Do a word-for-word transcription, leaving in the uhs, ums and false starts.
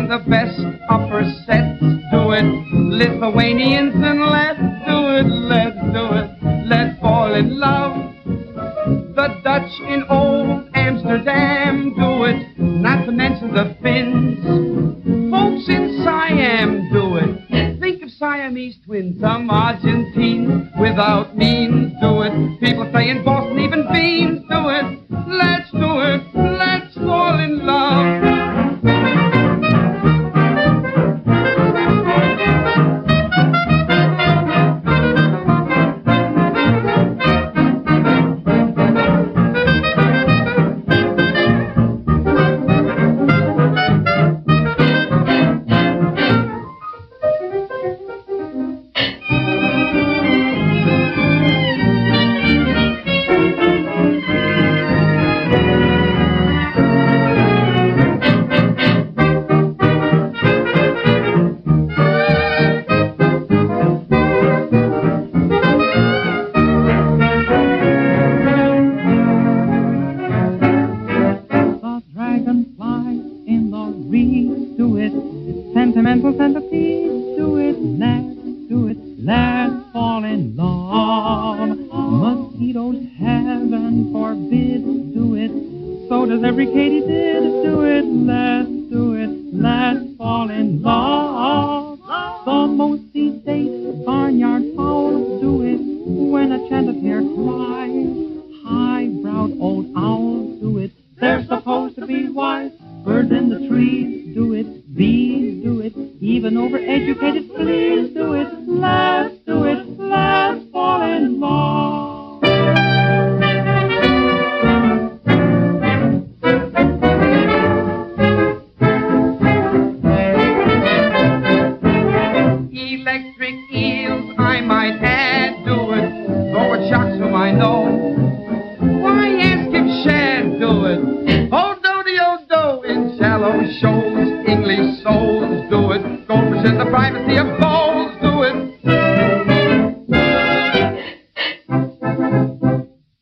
in the best upper sets. Do it, Lithuanians, and let's do it, let's do it, let's fall in love. The Dutch in old Amsterdam do it, not to mention the Finns. Folks in Siam do it. Think of Siamese twins, some Argentines without means do it. People say in Boston even beans do it. Let's do it, let's fall in love. Sentimental centipede, do it, let's do it, let's fall in love. Mosquitoes, heaven forbid, do it, so does every katydid, do it, let's do it, let's fall in love. The most sedate barnyard fowls do it, when a chanted hare cries. High-browed old owls do it, they're supposed to be wise. Birds in the trees do it, bees do it, even overeducated fleas do it. Let's do it, let's fall in love. Electric eels, I might add, do it, though it shocks whom I know. Why ask if shad do it? Oh, do-de-oh-do in shallow shoals. English souls do it. Goldfish in the privacy of bones.